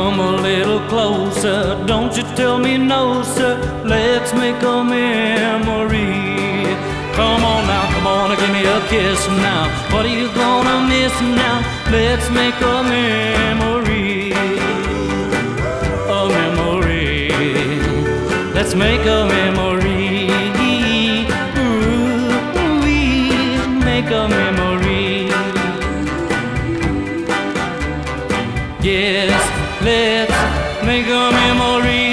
Come a little closer, don't you tell me no, sir. Let's make a memory. Come on now, come on and give me a kiss now. What are you gonna miss now? Let's make a memory. A memory. Let's make a memory. Ooh, we make a memory. Yes, let's make a memory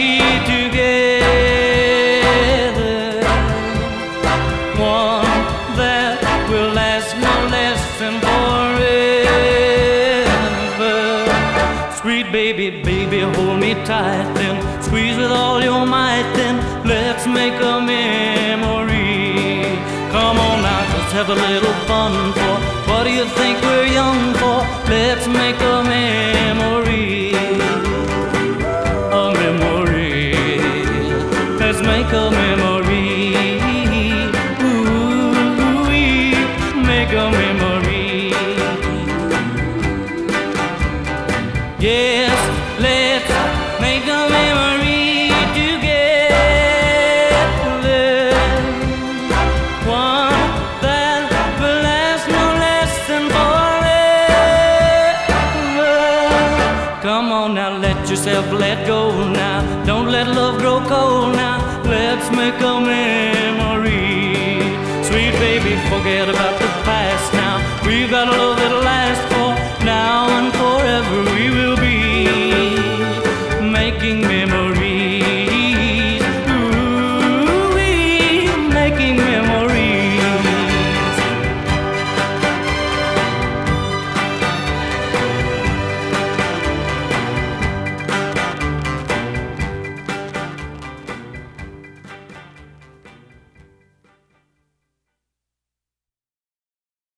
together. One that will last no less than forever. Sweet baby, baby, hold me tight then. Squeeze with all your might then. Let's make a memory. Come on now, let's have a little fun for. What do you think we're young for? Let's make a memory. A memory. Let's make a memory. Ooh, we make a memory. Yes, let's make a memory together. One that will last no less than forever. Come on now, let yourself let go now. Don't let love grow cold now. Let's make a memory. Sweet baby, forget about the